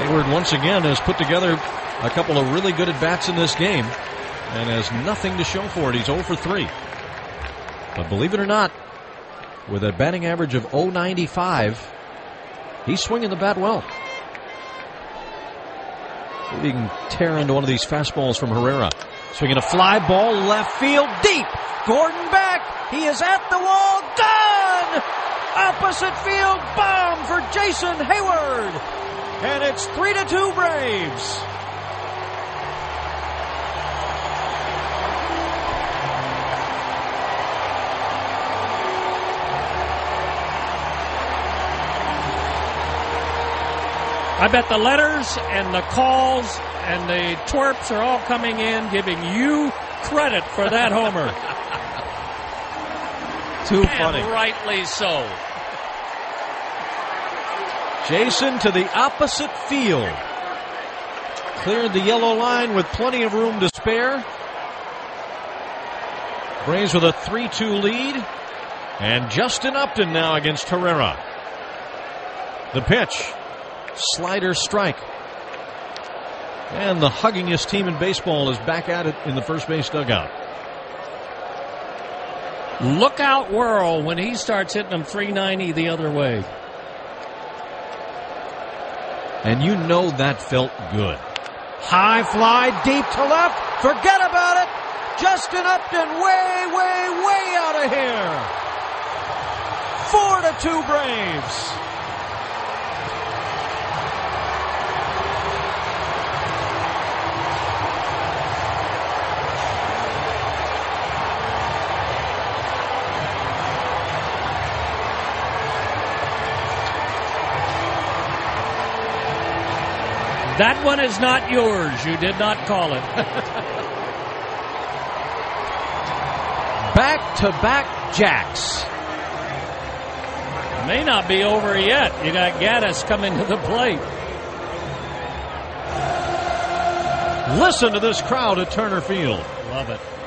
Hayward once again has put together a couple of really good at-bats in this game and has nothing to show for it. He's 0 for 3. But believe it or not, with a batting average of .095, he's swinging the bat well. See if he can tear into one of these fastballs from Herrera. Swinging a fly ball left field deep. Gordon back. He is at the wall. Done! Opposite field bomb for Jason Hayward. And it's 3-2 Braves. I bet the letters and the calls and the twerps are all coming in, giving you credit for that homer. Too funny. And rightly so. Jason to the opposite field. Cleared the yellow line with plenty of room to spare. Braves with a 3-2 lead. And Justin Upton now against Herrera. The pitch. Slider strike. And the huggingest team in baseball is back at it in the first base dugout. Look out, Worrell, when he starts hitting them 390 the other way. And you know that felt good. High fly deep to left. Forget about it. Justin Upton way, way, way out of here. 4-2 Braves. That one is not yours. You did not call it. Back-to-back jacks. May not be over yet. You got Gaddis coming to the plate. Listen to this crowd at Turner Field. Love it.